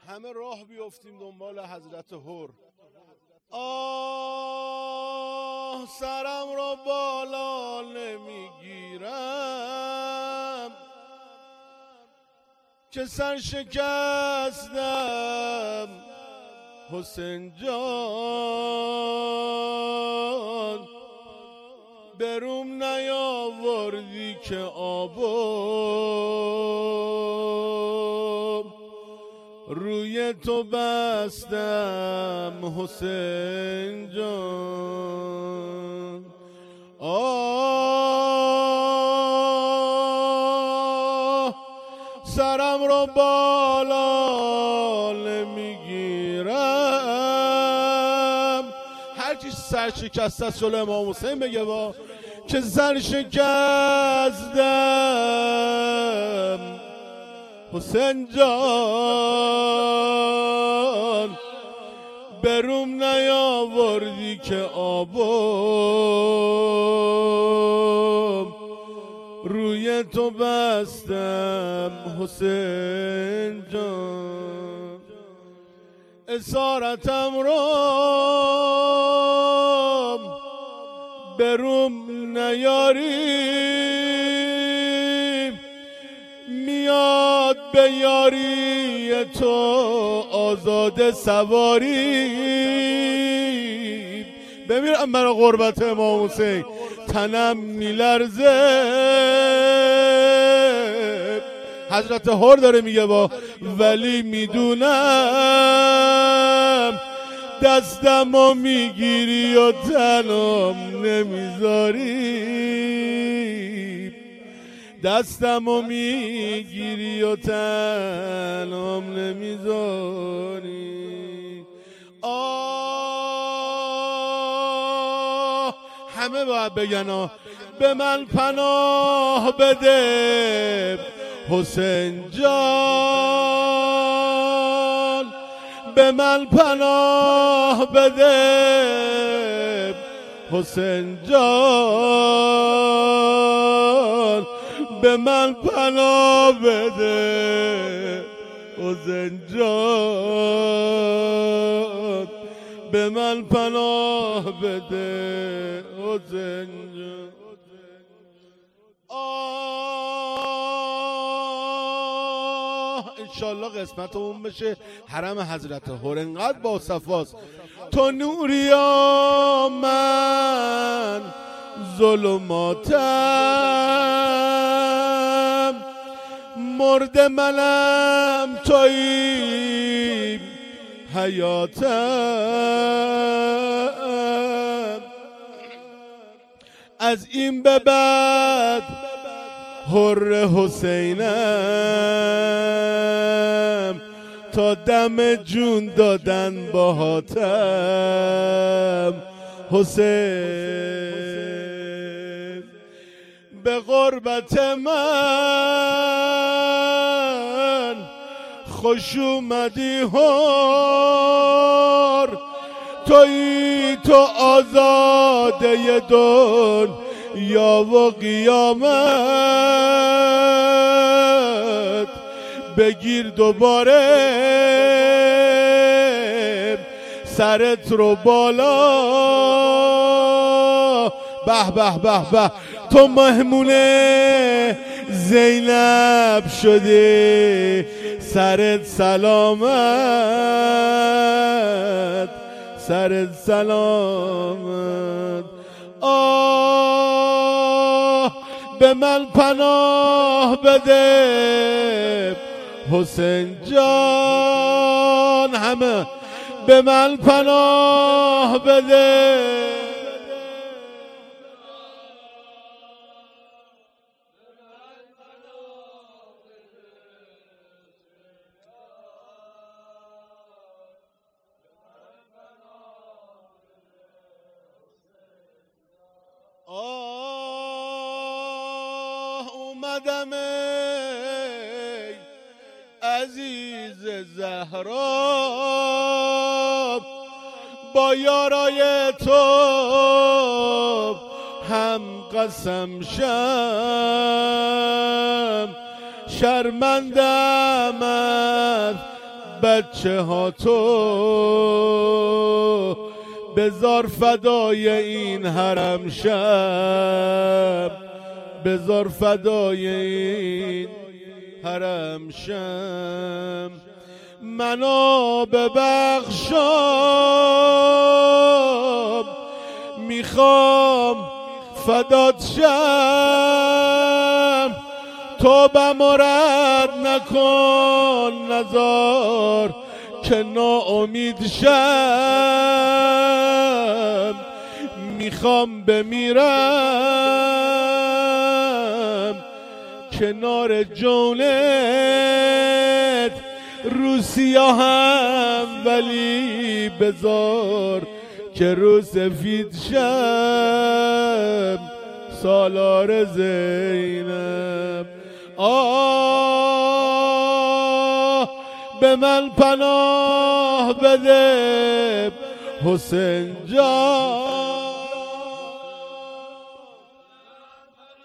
همه راه بیفتیم دنبال حضرت هر. آه سرم را بالا نمیگیرم که سر شکستم حسین جان، بروم نیاوردی که آبم روی تو بستم حسین جان. آه سرم رو بالا نمیگیرم، هر کی سر شکسته است جلو امام حسین بگه با که سر شکستم حسین جان، بروم نیاوردی که آبم روی تو بستم حسین جان. اسارتم رو بروم نیاری، میاد به یاری تو آزاد سواری. بمیرم برای قربت امام حسین، تنم میلرزه. حضرت هر داره میگه با ولی میدونم دستمو میگیری و تنم نمیذاری، دستمو میگیری و تنم نمیذاری. آه همه باید بگن به من پناه بده حسین جان، به من پناه بده حسین جان، به من پناه بده حسین جان، به من پناه بده حسین جان. انشالله قسمت اون بشه حرم حضرت هر انقدر با صفاست. تو نوریا من ظلماتم، مرد منم تویی حیاتم، از این به بعد حر حسینم، تا دم جون دادن باهاتم حسین. به غربت من خوش اومدی هر، تویی تو آزاده دنیا و قیامت، بگیر دوباره سرت رو بالا. به به به به تو مهمون زینب شدی، سرت سلامت، سرت سلامت. آه به من پناه بده حسین جان، همه به من پناه بده. اومدم ای عزیز زهرا، با یارای تو هم قسم شم، شرمندم از بچه ها تو بذار فدای این حرم شم، بذار فدای این حرم شم. منو ببخشم میخوام فدات شم، توبم رد نکن نذار که ناامید شم. میخوام بمیرم کنار جونت رو سیاهم، ولی بذار که رو سفید شم سالار زینب. به من پناه بده حسین جان.